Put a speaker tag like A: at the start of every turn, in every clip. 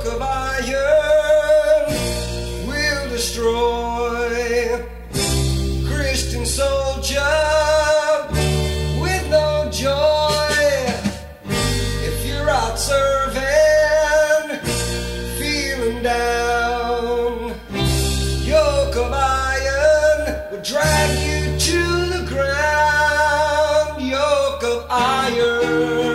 A: of iron will destroy. Christian soldier with no joy. If you're out serving, feeling down, yoke of iron will drag you to the ground. Yoke of iron.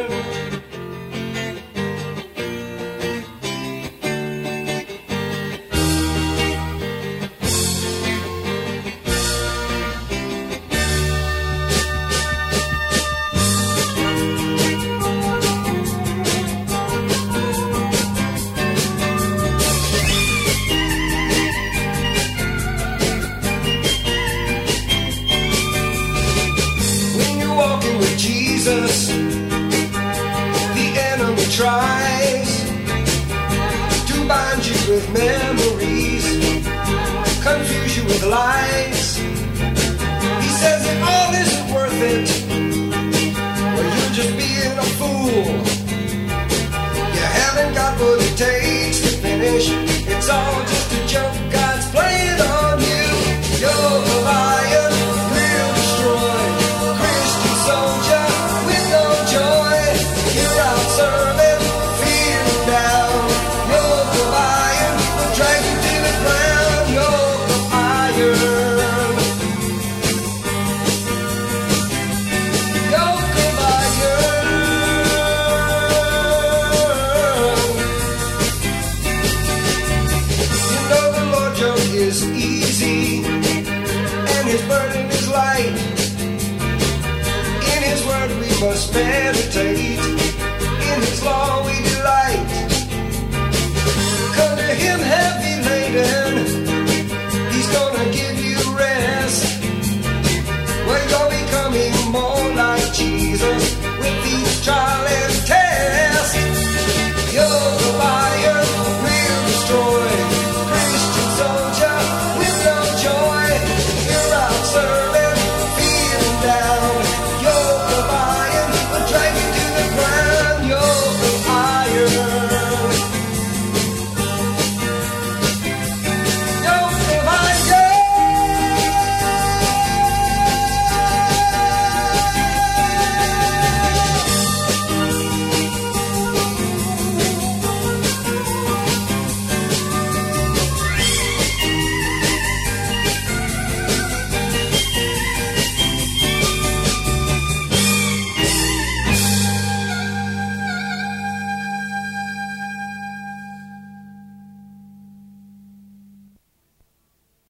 A: Jesus, the enemy tries to bind you with memories, confuse you with lies. He says it all isn't worth it, or you're just being a fool.